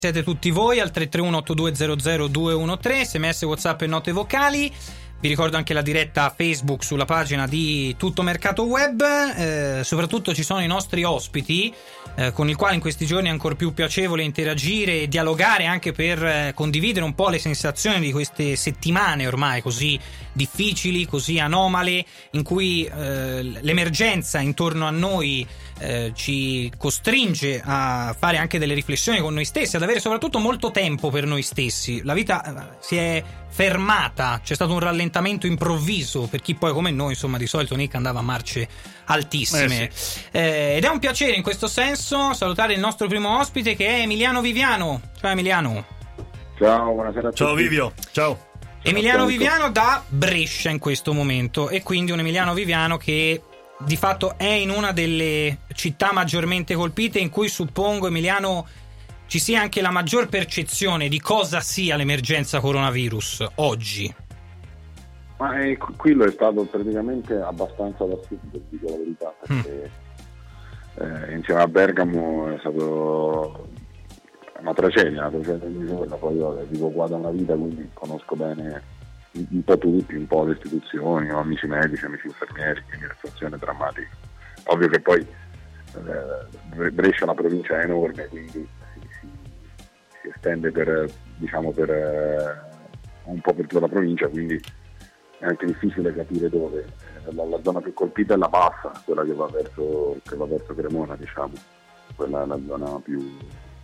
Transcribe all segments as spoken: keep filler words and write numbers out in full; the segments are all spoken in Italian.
Siete tutti voi al tre tre uno otto due zero zero due uno tre, sms, WhatsApp e note vocali. Vi ricordo anche la diretta Facebook sulla pagina di Tutto Mercato Web. Eh, soprattutto ci sono i nostri ospiti, eh, con il quale in questi giorni è ancora più piacevole interagire e dialogare, anche per eh, condividere un po' le sensazioni di queste settimane ormai così difficili, così anomale, in cui eh, l'emergenza intorno a noi eh, ci costringe a fare anche delle riflessioni con noi stessi, ad avere soprattutto molto tempo per noi stessi. La vita si è fermata, c'è stato un rallentamento improvviso per chi poi come noi, insomma, di solito Nick andava a marce altissime. Eh sì. eh, ed è un piacere in questo senso salutare il nostro primo ospite, che è Emiliano Viviano. Ciao Emiliano. Ciao, buonasera a tutti. Ciao Vivio, ciao. Emiliano Viviano da Brescia in questo momento, e quindi un Emiliano Viviano che di fatto è in una delle città maggiormente colpite, in cui suppongo, Emiliano, ci sia anche la maggior percezione di cosa sia l'emergenza coronavirus oggi. Ma eh, qui lo è stato praticamente abbastanza da subito, dico la verità, perché mm. eh, insieme a Bergamo è stato una tragedia, una tragedia di giorno. Poi io vivo qua da una vita, quindi conosco bene un po' tutti, un po' le istituzioni, ho amici medici, amici infermieri, quindi la situazione è drammatica. Ovvio che poi eh, Brescia è una provincia enorme, quindi si estende per, diciamo, per eh, un po' per tutta la provincia, quindi è anche difficile capire dove. La, la zona più colpita è la bassa, quella che va verso, che va verso Cremona, diciamo, quella è la zona più.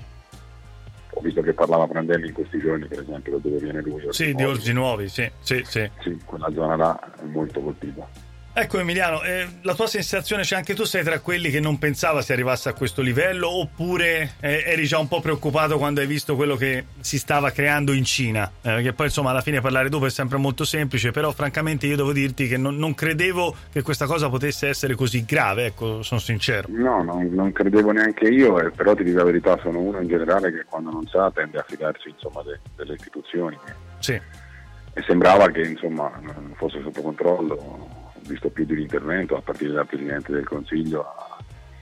Ho visto che parlava Prandelli in questi giorni, per esempio, da dove viene lui. Sì, di Orzi Nuovi, sì, sì, sì. Sì, quella zona là è molto colpita. Ecco Emiliano, eh, la tua sensazione, cioè anche tu sei tra quelli che non pensava si arrivasse a questo livello, oppure eh, eri già un po' preoccupato quando hai visto quello che si stava creando in Cina? Eh, perché poi insomma alla fine parlare dopo è sempre molto semplice, però francamente io devo dirti che non, non credevo che questa cosa potesse essere così grave, ecco, sono sincero. No, no, non credevo neanche io, eh, però ti dico la verità, sono uno in generale che quando non sa tende a fidarsi, insomma, de, delle istituzioni. Sì. E sembrava che insomma non fosse sotto controllo. Ho visto più di un intervento, a partire dal Presidente del Consiglio a,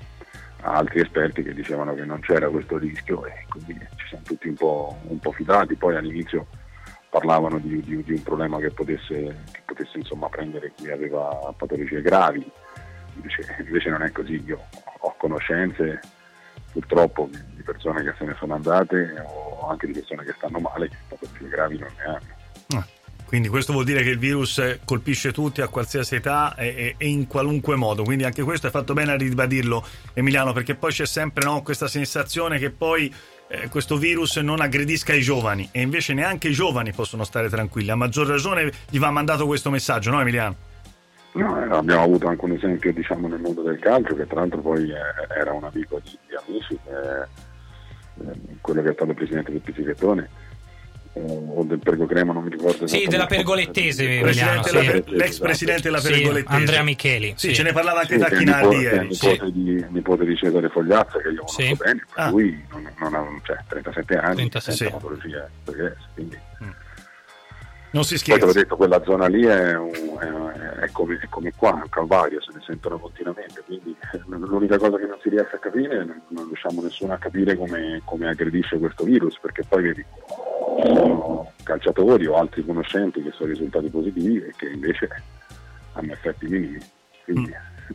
a altri esperti che dicevano che non c'era questo rischio, e quindi ci siamo tutti un po', un po' fidati. Poi all'inizio parlavano di, di, di un problema che potesse, che potesse insomma prendere chi aveva patologie gravi, invece, invece non è così. Io ho conoscenze purtroppo di persone che se ne sono andate, o anche di persone che stanno male, che patologie gravi non ne hanno. Ah. Quindi questo vuol dire che il virus colpisce tutti a qualsiasi età e, e in qualunque modo, quindi anche questo hai fatto bene a ribadirlo Emiliano, perché poi c'è sempre, no, questa sensazione che poi eh, questo virus non aggredisca i giovani, e invece neanche i giovani possono stare tranquilli. A maggior ragione gli va mandato questo messaggio, no Emiliano? No, eh, abbiamo avuto anche un esempio, diciamo, nel mondo del calcio, che tra l'altro poi eh, era un amico di, di amici, eh, eh, quello che è stato presidente del Pizzichettone, o del Pergo Crema, non mi ricordo. Sì, della Pergolettese, Emiliano, sì. Pergolettese, l'ex esatto. presidente della Sì, Pergolettese, Andrea Micheli. Sì, sì. ce ne parlava anche sì, Tacchinardi ieri. È nipote, sì. di, nipote di Cesare Fogliazza, che io conosco sì. bene, per ah. lui non, non ha, cioè, trentasette anni, trentasette, senza sì. patologie perché, quindi Mm. Non si poi scherza. te l'ho detto, quella zona lì è, un, è, è, come, è come qua, un calvario, se ne sentono continuamente, quindi l'unica cosa che non si riesce a capire, non, non riusciamo nessuno a capire come, come aggredisce questo virus, perché poi vedi, ci sono calciatori o altri conoscenti che sono risultati positivi e che invece hanno effetti minimi, quindi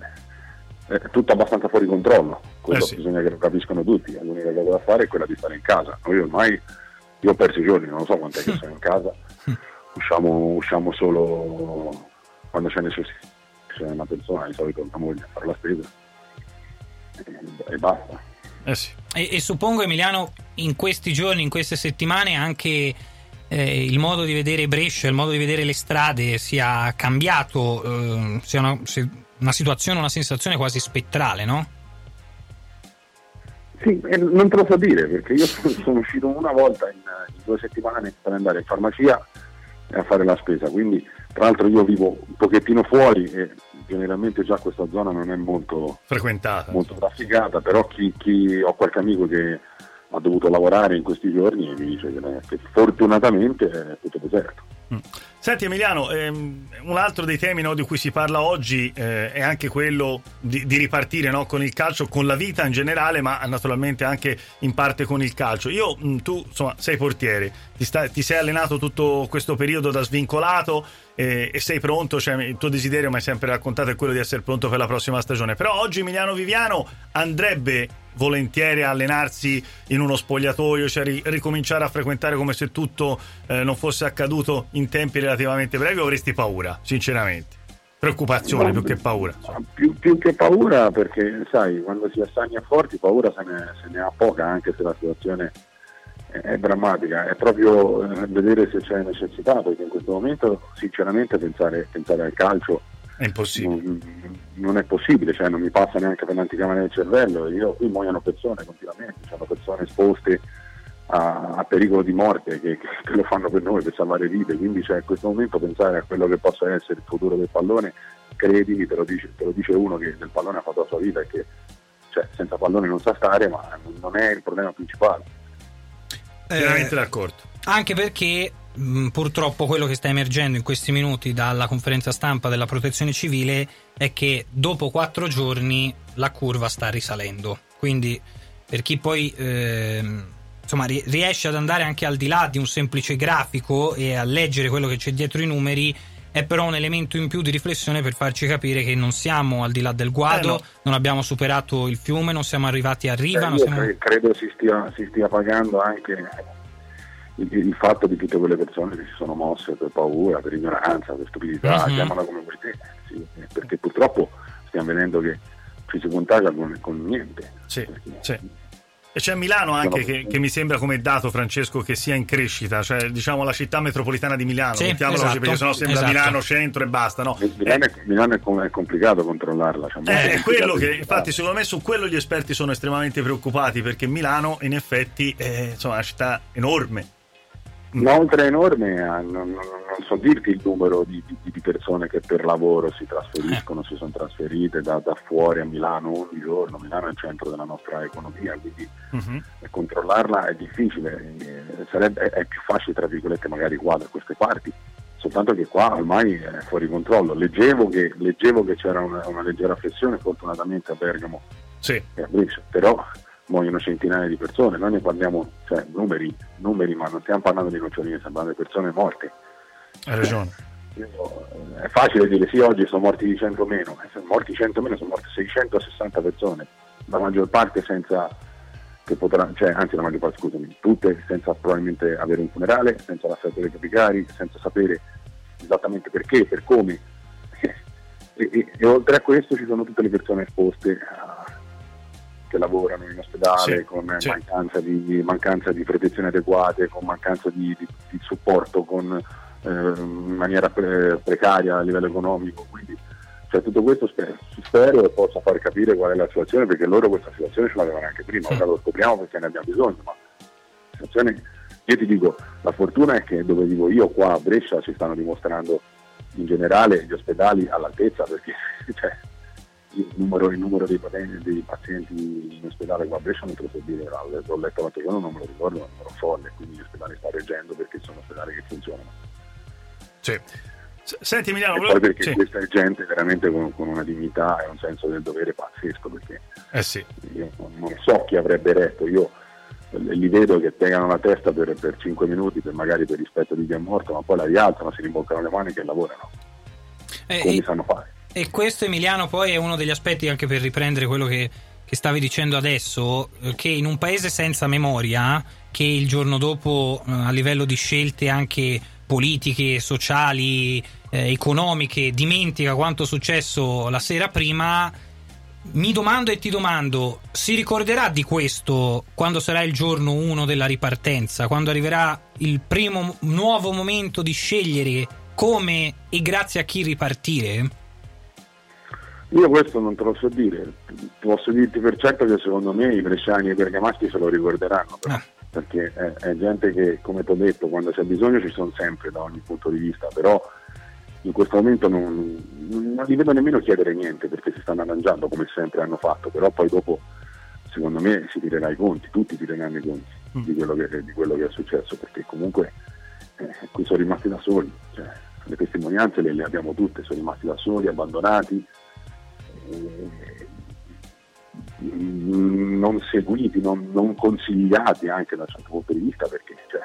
mm. è tutto abbastanza fuori controllo. Quello eh sì. bisogna che lo capiscano tutti, l'unica cosa da fare è quella di stare in casa. Noi ormai, io ho perso i giorni, non lo so quant'è che sono in casa, usciamo, usciamo solo quando c'è necessità, c'è una persona, di solito una moglie, a fare la spesa e, e basta. Eh sì. e, e suppongo, Emiliano, in questi giorni, in queste settimane, anche eh, il modo di vedere Brescia, il modo di vedere le strade sia cambiato, eh, sia una, sia una situazione, una sensazione quasi spettrale, no? Sì, eh, non te lo so dire, perché io sono uscito una volta in, in due settimane per andare in farmacia e a fare la spesa, quindi tra l'altro io vivo un pochettino fuori e generalmente già questa zona non è molto frequentata, molto trafficata, però chi, chi ho qualche amico che ha dovuto lavorare in questi giorni e mi dice che, che fortunatamente è tutto deserto. Senti Emiliano, ehm, un altro dei temi, no, di cui si parla oggi eh, è anche quello di, di ripartire, no, con il calcio, con la vita in generale, ma naturalmente anche in parte con il calcio. Io, mh, tu insomma sei portiere, ti, sta, ti sei allenato tutto questo periodo da svincolato eh, e sei pronto, cioè il tuo desiderio, mi hai sempre raccontato, è quello di essere pronto per la prossima stagione. Però oggi Emiliano Viviano andrebbe volentieri a allenarsi in uno spogliatoio, cioè ri- ricominciare a frequentare come se tutto eh, non fosse accaduto in tempi relativamente brevi, o avresti paura, sinceramente? Preoccupazione no, più che paura. Più, più che paura, perché sai, quando si assagna forti paura se ne, se ne ha poca, anche se la situazione è, è drammatica. È proprio eh, vedere se c'è necessità, perché in questo momento sinceramente pensare, pensare al calcio è impossibile. Non, non è possibile, cioè non mi passa neanche per l'anticamera del cervello. Io qui muoiono persone continuamente, ci sono persone esposte a, a pericolo di morte che, che lo fanno per noi, per salvare vite, quindi cioè, in questo momento pensare a quello che possa essere il futuro del pallone, credimi, te lo dice, te lo dice uno che del pallone ha fatto la sua vita e che cioè, senza pallone non sa stare, ma non è il problema principale. Veramente eh, d'accordo. Anche perché mh, purtroppo quello che sta emergendo in questi minuti dalla conferenza stampa della Protezione Civile è che dopo quattro giorni la curva sta risalendo, quindi per chi poi ehm, insomma riesce ad andare anche al di là di un semplice grafico e a leggere quello che c'è dietro i numeri, è però un elemento in più di riflessione per farci capire che non siamo al di là del guado, eh no. non abbiamo superato il fiume, non siamo arrivati a riva. Eh, non io siamo... credo si stia, si stia pagando anche il, il fatto di tutte quelle persone che si sono mosse per paura, per ignoranza, per stupidità, mm-hmm. chiamala come vuoi te, sì, perché purtroppo stiamo vedendo che ci si contagia con, con niente. Sì, sì. E c'è Milano anche che, che mi sembra come dato, Francesco, che sia in crescita, cioè diciamo la città metropolitana di Milano, sì, mettiamola esatto, così, perché sennò sembra esatto. Milano centro e basta, no? Milano, è, Milano è, è complicato controllarla, cioè eh, è quello che infatti secondo me su quello gli esperti sono estremamente preoccupati, perché Milano in effetti è insomma, una città enorme. Inoltre enorme, non, non, non so dirti il numero di, di, di persone che per lavoro si trasferiscono, si sono trasferite da, da fuori a Milano ogni giorno. Milano è il centro della nostra economia, quindi uh-huh. controllarla è difficile, sarebbe, è più facile tra virgolette magari qua da queste parti, soltanto che qua ormai è fuori controllo. Leggevo che, leggevo che c'era una, una leggera flessione fortunatamente a Bergamo sì. e a Brescia, però muoiono centinaia di persone, noi ne parliamo, cioè numeri, numeri, ma non stiamo parlando di noccioline, stiamo parlando di persone morte. Hai ragione. Io, è facile dire sì, oggi sono morti di cento meno, sono morti cento meno, sono morte seicentosessanta persone, la maggior parte senza che potrà, cioè anzi la maggior parte, scusami, tutte senza probabilmente avere un funerale, senza l'assetto dei capicari, senza sapere esattamente perché, per come. E, e, e oltre a questo ci sono tutte le persone esposte a che lavorano in ospedale sì, con sì. mancanza di mancanza di protezioni adeguate, con mancanza di, di, di supporto, con eh, in maniera pre- precaria a livello economico, quindi cioè, tutto questo spero, spero e possa far capire qual è la situazione, perché loro questa situazione ce l'avevano anche prima, ora lo scopriamo perché ne abbiamo bisogno, ma la situazione, io ti dico, la fortuna è che dove vivo io qua a Brescia si stanno dimostrando in generale gli ospedali all'altezza, perché cioè, il numero, il numero dei, pazienti, dei pazienti in ospedale qua a Brescia non te lo so dire, l'ho letto l'altro giorno, non me lo ricordo, è un numero folle, quindi gli ospedali stanno reggendo perché sono ospedali che funzionano. Sì. Senti Emiliano, e volevo... poi perché sì. questa è gente veramente con, con una dignità e un senso del dovere pazzesco, perché eh sì. io non so chi avrebbe retto, io li vedo che piegano la testa per, per cinque minuti per magari per rispetto di chi è morto, ma poi la rialzano, si rimboccano le mani e lavorano eh, come e... sanno fare. E questo, Emiliano, poi è uno degli aspetti, anche per riprendere quello che, che stavi dicendo adesso, che in un paese senza memoria, che il giorno dopo a livello di scelte anche politiche, sociali, eh, economiche, dimentica quanto successo la sera prima, mi domando e ti domando, si ricorderà di questo quando sarà il giorno uno della ripartenza, quando arriverà il primo nuovo momento di scegliere come e grazie a chi ripartire? Io questo non te lo so dire, posso dirti per certo che secondo me i bresciani e i bergamaschi se lo ricorderanno, però, ah. perché è, è gente che, come ti ho detto, quando c'è bisogno ci sono sempre da ogni punto di vista, però in questo momento non, non li vedo nemmeno chiedere niente, perché si stanno arrangiando come sempre hanno fatto, però poi dopo secondo me si tirerà i conti, tutti tireranno i conti mm. di, quello che, di quello che è successo, perché comunque eh, qui sono rimasti da soli, cioè, le testimonianze le, le abbiamo tutte, sono rimasti da soli, abbandonati, eh, non seguiti, non, non consigliati anche dal certo punto di vista, perché cioè,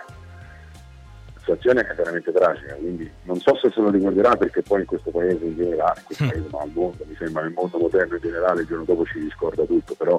la situazione è veramente tragica, quindi non so se se lo ricorderà, perché poi in questo paese in generale, in questo paese ma al mondo, mi sembra nel mondo moderno in generale il giorno dopo ci riscorda tutto, però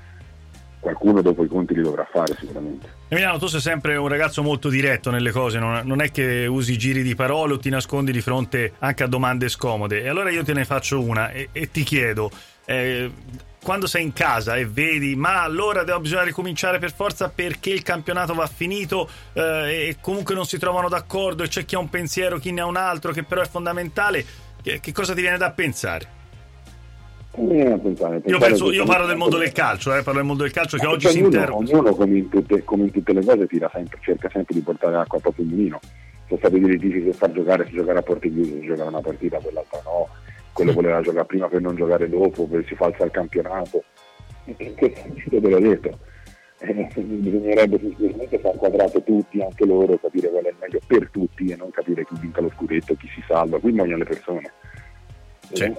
qualcuno dopo i conti li dovrà fare sicuramente. Emiliano, tu sei sempre un ragazzo molto diretto nelle cose, non, non è che usi giri di parole o ti nascondi di fronte anche a domande scomode, e allora io te ne faccio una e, e ti chiedo, eh, quando sei in casa e vedi ma allora bisogna ricominciare per forza perché il campionato va finito, eh, e comunque non si trovano d'accordo e c'è chi ha un pensiero, chi ne ha un altro, che però è fondamentale, che, che cosa ti viene da pensare? Pensare, pensare io, penso, io parlo del mondo del calcio, eh, parlo del mondo del calcio che oggi ognuno, si interroga. Ognuno come in, tutte, come in tutte le cose tira sempre, cerca sempre di portare acqua al proprio mulino. Sono stati dei litigi se far giocare, se giocare a porte chiuse, se giocare una partita, quell'altra no, quello voleva giocare prima per non giocare dopo, per si falsa il campionato. E questo te l'ho detto, eh, bisognerebbe semplicemente far quadrato tutti, anche loro, capire qual è il meglio per tutti e non capire chi vinca lo scudetto, chi si salva, qui muoiono le persone. Sì.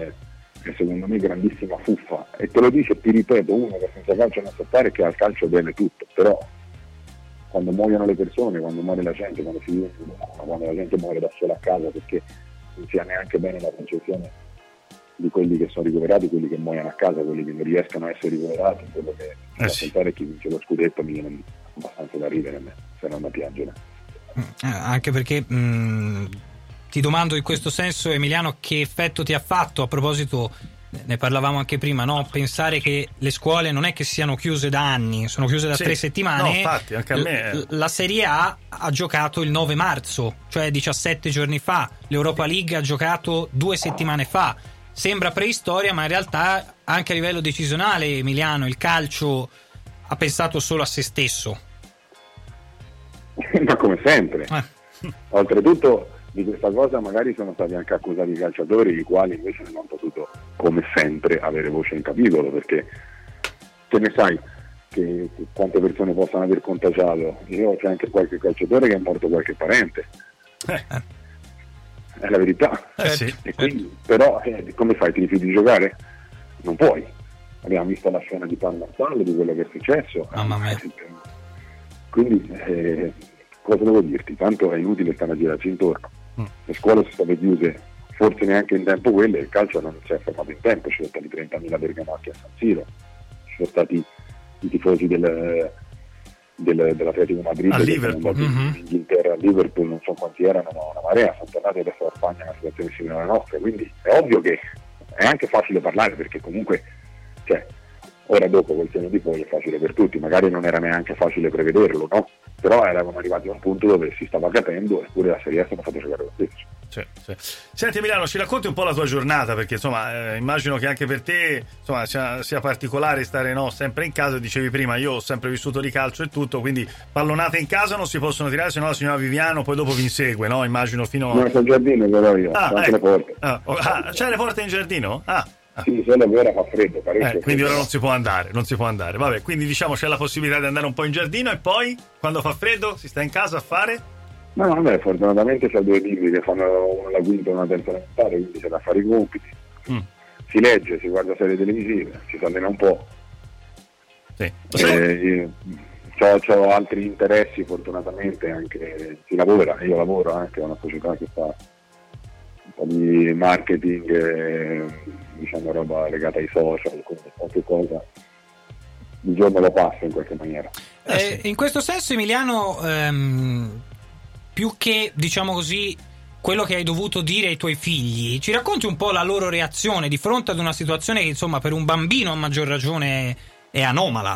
È secondo me grandissima fuffa, e te lo dice, ti ripeto, uno che senza calcio non sa fare, che al calcio deve tutto, però quando muoiono le persone, quando muore la gente, quando si vive, quando la gente muore da sola a casa perché non si ha neanche bene la concezione di quelli che sono ricoverati, quelli che muoiono a casa, quelli che non riescono a essere ricoverati, quello che eh sì. pensare chi vince lo scudetto mi viene abbastanza da ridere a me, se non da piangere. Eh, anche perché mh... ti domando in questo senso, Emiliano, che effetto ti ha fatto, a proposito, ne parlavamo anche prima, no? Pensare che le scuole non è che siano chiuse da anni, sono chiuse da sì. tre settimane. No, infatti, anche a me. L- la Serie A ha giocato il nove marzo, cioè diciassette giorni fa, l'Europa League ha giocato due settimane fa. Sembra preistoria, ma in realtà anche a livello decisionale, Emiliano, il calcio ha pensato solo a se stesso. Ma come sempre. Eh. Oltretutto di questa cosa magari sono stati anche accusati i calciatori, i quali invece non hanno potuto, come sempre, avere voce in capitolo, perché te ne sai che, che quante persone possono aver contagiato. Io c'è anche qualche calciatore che è morto qualche parente, eh. è la verità. Eh, sì. E quindi, però eh, come fai, ti rifiuti di giocare? Non puoi. Abbiamo visto la scena di Parma Stallo, di quello che è successo. Mamma mia. Quindi eh, cosa devo dirti? Tanto è inutile stare a girarci intorno. Le scuole sono state chiuse forse neanche in tempo quelle, il calcio non si è fermato in tempo, ci sono stati trentamila bergamaschi a San Siro, ci sono stati i tifosi del, del, dell'Atletico Madrid a che Liverpool. sono andati Mm-hmm. in Inghilterra, a Liverpool, non so quanti erano, ma una marea, sono tornati adesso a Spagna, una situazione simile alla nostra, quindi è ovvio che è anche facile parlare, perché comunque cioè, ora dopo col senno di poi è facile per tutti, magari non era neanche facile prevederlo, no? Però eravamo arrivati a un punto dove si stava capendo, eppure la Serie A si è fatto giocare lo stesso. Sì, sì. Senti Emiliano, ci racconti un po' la tua giornata, perché insomma eh, immagino che anche per te insomma sia, sia particolare stare no, sempre in casa. Dicevi prima, io ho sempre vissuto di calcio e tutto, quindi pallonate in casa non si possono tirare, se no la signora Viviano poi dopo vi insegue, no? Immagino fino a... No, c'è il giardino però io, ah, c'è anche ecco. le porte. Ah, oh, ah, c'è le porte in giardino? Ah. Ah. Sì, solo che ora fa freddo, parecchio. Eh, quindi ora non si può andare, non si può andare. Vabbè, quindi diciamo c'è la possibilità di andare un po' in giardino, e poi quando fa freddo si sta in casa a fare? No, no, vabbè, fortunatamente c'è due libri che fanno una la quinta e una terza elementare, quindi c'è da fare i compiti. Mm. Si legge, si guarda serie televisive, si si allena un po'. Sì. Eh, io ho altri interessi, fortunatamente anche si lavora, io lavoro anche a una società che fa un po' di marketing, eh, diciamo roba legata ai social, quindi qualche cosa il giorno lo passo in qualche maniera. Eh, in questo senso, Emiliano, ehm, più che diciamo così quello che hai dovuto dire ai tuoi figli, ci racconti un po' la loro reazione di fronte ad una situazione che insomma per un bambino a maggior ragione è anomala?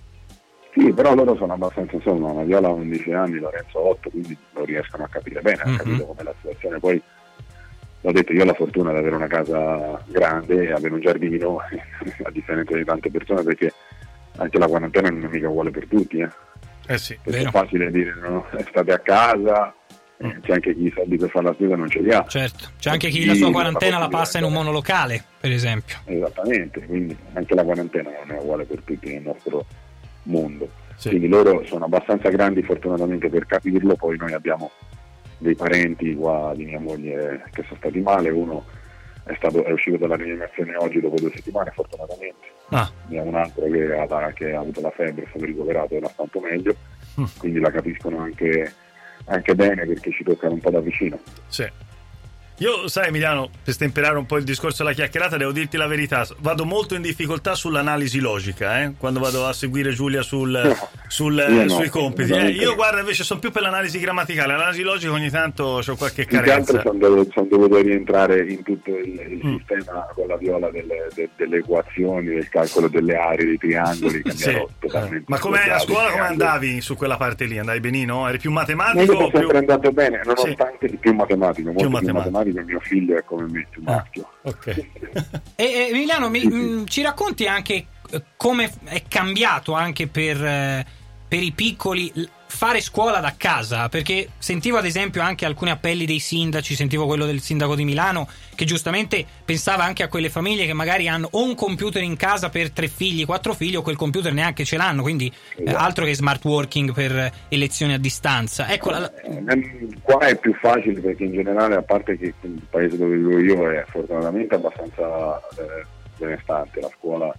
Sì, però loro sono abbastanza, insomma, la Viola ha undici anni, Lorenzo otto, quindi lo riescono a capire bene, mm-hmm. a capire com'è la situazione. Poi l'ho detto, io ho la fortuna di avere una casa grande e avere un giardino, a differenza di tante persone, perché anche la quarantena non è mica uguale per tutti, eh. Eh sì, è facile dire no, state a casa, mm. eh, c'è anche chi i soldi per fare la spesa non ce li ha. Certo, c'è anche chi la sua quarantena la passa in un monolocale, per esempio. Esattamente, quindi anche la quarantena non è uguale per tutti nel nostro mondo. sì. Quindi loro sono abbastanza grandi fortunatamente per capirlo. Poi noi abbiamo dei parenti qua di mia moglie che sono stati male, uno è, stato, è uscito dalla rianimazione oggi dopo due settimane fortunatamente, ah. abbiamo un altro che ha, che ha avuto la febbre, è stato ricoverato e la sta un po' meglio, mm. quindi la capiscono anche, anche bene, perché ci toccano un po' da vicino. Sì. Io, sai Emiliano, per stemperare un po' il discorso alla chiacchierata, devo dirti la verità, vado molto in difficoltà sull'analisi logica, eh? Quando vado a seguire Giulia sul, no, sul, eh, no, sui compiti. Eh? Io guarda, invece sono più per l'analisi grammaticale, l'analisi logica ogni tanto c'ho qualche carenza. Sono dovuto, sono dovuto rientrare in tutto il, il mm. sistema con la viola delle, de, delle equazioni, del calcolo delle aree, dei triangoli, che sì. totalmente. Ma come a scuola come andavi su quella parte lì? Andavi benino? Eri più matematico? Io sono sempre andato bene, nonostante sì. più matematico, molto più matematico. Più matematico. Mio figlio è come me, più maschio. Ah, okay. e, e Emiliano, mi, mh, ci racconti anche come è cambiato anche per, eh, per i piccoli fare scuola da casa? Perché sentivo ad esempio anche alcuni appelli dei sindaci, sentivo quello del sindaco di Milano che giustamente pensava anche a quelle famiglie che magari hanno o un computer in casa per tre figli, quattro figli, o quel computer neanche ce l'hanno, quindi esatto. eh, altro che smart working per eh, lezioni a distanza. Ecco, la... qua è più facile perché in generale, a parte che il paese dove vivo io è fortunatamente abbastanza eh, benestante, la scuola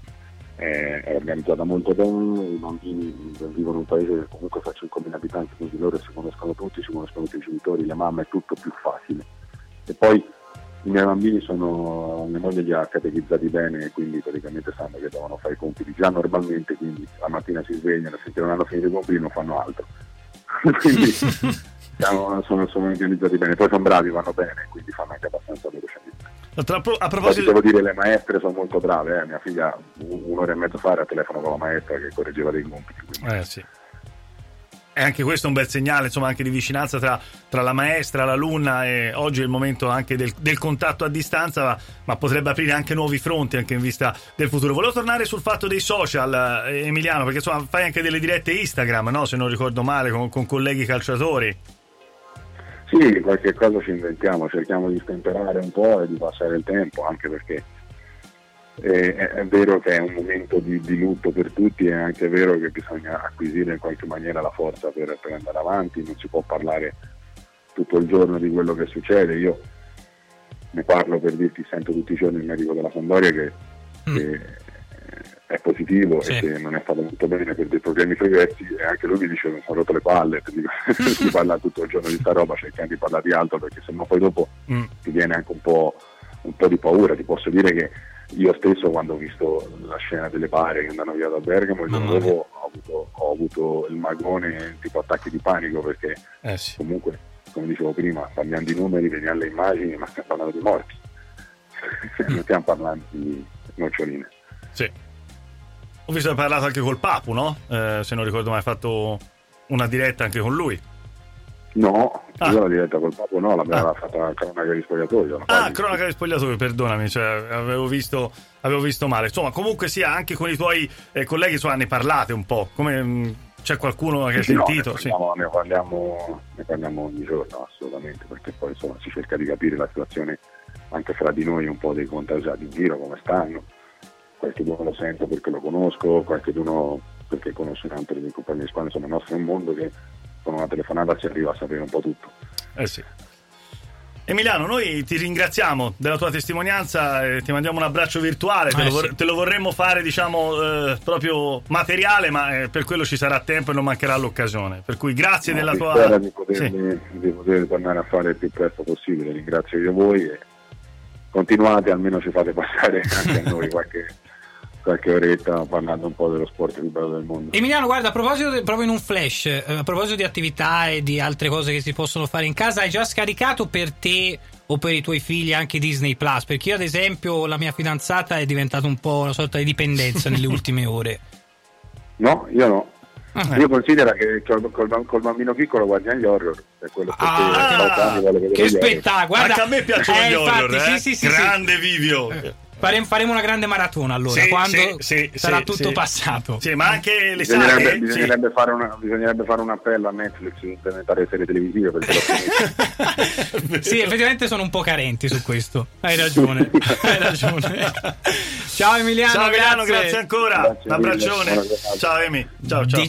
è organizzata molto bene, i bambini vivono in un paese che comunque fa cinquemila abitanti, quindi loro si conoscono tutti, si conoscono tutti i genitori, le mamme, è tutto più facile. E poi i miei bambini sono, mia moglie li ha catechizzati bene, quindi praticamente sanno che devono fare i compiti già normalmente, quindi la mattina si svegliano, se non hanno finito i compiti non fanno altro. Quindi sono, sono, sono organizzati bene, poi sono bravi, vanno bene, quindi fanno anche abbastanza velocemente. A proposito, devo dire, le maestre sono molto brave, eh. Mia figlia un'ora e mezzo fa era a telefono con la maestra che correggeva dei compiti. Quindi. Eh sì. E anche questo è un bel segnale, insomma, anche di vicinanza tra, tra la maestra, l'alunna, e oggi è il momento anche del, del contatto a distanza, ma, ma potrebbe aprire anche nuovi fronti anche in vista del futuro. Volevo tornare sul fatto dei social, eh, Emiliano, perché insomma fai anche delle dirette Instagram, no? Se non ricordo male, con, con colleghi calciatori. Sì, qualche cosa ci inventiamo, cerchiamo di stemperare un po' e di passare il tempo, anche perché è, è vero che è un momento di, di lutto per tutti, è anche vero che bisogna acquisire in qualche maniera la forza per, per andare avanti, non si può parlare tutto il giorno di quello che succede. Io ne parlo, per dirti, sento tutti i giorni il medico della Sampdoria che, mm. che è positivo, sì. e che non è stato molto bene per dei problemi pregressi, e anche lui mi dice che mi sono rotto le palle, si parla tutto il giorno di sta roba, cerchiamo di parlare di altro, perché sennò poi dopo mm. ti viene anche un po', un po' di paura. Ti posso dire che io stesso, quando ho visto la scena delle bare che andano via da Bergamo, il giorno dopo ho avuto, ho avuto il magone, tipo attacchi di panico, perché eh sì. comunque, come dicevo prima, parliamo di numeri, vediamo le immagini, ma stiamo parlando di morti, non stiamo parlando di noccioline. Sì. Ho visto che hai parlato anche col Papu, no? Eh, se non ricordo mai, hai fatto una diretta anche con lui. No, ah. io la diretta col Papu no, l'abbiamo ah. fatta a cronaca di spogliatoio. Ah, cronaca di spogliatoio, perdonami, cioè, avevo visto avevo visto male. Insomma, comunque sia, anche con i tuoi eh, colleghi, insomma, ne parlate un po'. Come mh, c'è qualcuno che sì, ha sentito? No, ne, parliamo, sì. ne, parliamo, ne parliamo ogni giorno, assolutamente, perché poi insomma si cerca di capire la situazione anche fra di noi, un po' dei contagiati in giro, come stanno. Qualcuno lo sento perché lo conosco, qualcuno perché conosce tanto le mie compagnie di squadra. Insomma, il nostro è un mondo che con una telefonata si arriva a sapere un po' tutto. Eh sì. Emiliano, noi ti ringraziamo della tua testimonianza e ti mandiamo un abbraccio virtuale, eh te, lo vor- sì. te lo vorremmo fare, diciamo, eh, proprio materiale, ma eh, per quello ci sarà tempo e non mancherà l'occasione. Per cui grazie no, della tua... Spero di potermi, sì. di poter tornare a fare il più presto possibile. Ringrazio io voi e continuate, almeno ci fate passare anche a noi qualche... qualche oretta parlando un po' dello sport più bello del mondo. Emiliano, guarda, a proposito de, proprio in un flash, eh, a proposito di attività e di altre cose che si possono fare in casa, hai già scaricato per te o per i tuoi figli anche Disney Plus? Perché io ad esempio, la mia fidanzata è diventata un po' una sorta di dipendenza nelle ultime ore. No, io no. Ah, io considero che col, col, col bambino piccolo guardiamo gli horror, è quello che ah, che spettacolo, guarda, anche a me piacciono eh, gli infatti, horror, eh? sì, sì, grande sì. Vivio. Eh. Faremo una grande maratona allora, sì, quando sì, sì, sarà sì, tutto sì. passato. Sì, ma anche le bisognerebbe, saghe. Bisognerebbe, sì. fare una, bisognerebbe fare un appello a Netflix di implementare serie televisive. Perché sì, effettivamente sono un po' carenti su questo. Hai ragione. Hai ragione. Ciao Emiliano, ciao Emiliano, grazie, grazie ancora. Grazie un abbraccione. Ciao Emi. Ciao, ciao.